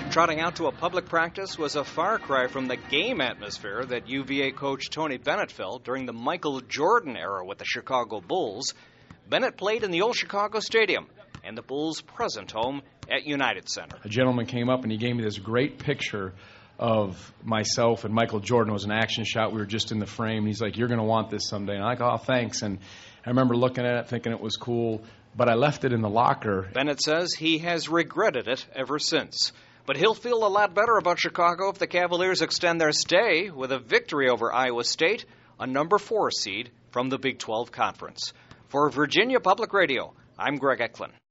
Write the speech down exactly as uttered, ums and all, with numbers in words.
Trotting out to a public practice was a far cry from the game atmosphere that U V A coach Tony Bennett felt during the Michael Jordan era with the Chicago Bulls. Bennett played in the old Chicago Stadium and the Bulls' present home at United Center. A gentleman came up and he gave me this great picture of myself and Michael Jordan. It was an action shot. We were just in the frame. And he's like, "You're going to want this someday." And I'm like, "Oh, thanks." And I remember looking at it, thinking it was cool, but I left it in the locker. Bennett says he has regretted it ever since. But he'll feel a lot better about Chicago if the Cavaliers extend their stay with a victory over Iowa State, a number four seed from the Big twelve Conference. For Virginia Public Radio, I'm Greg Eklund.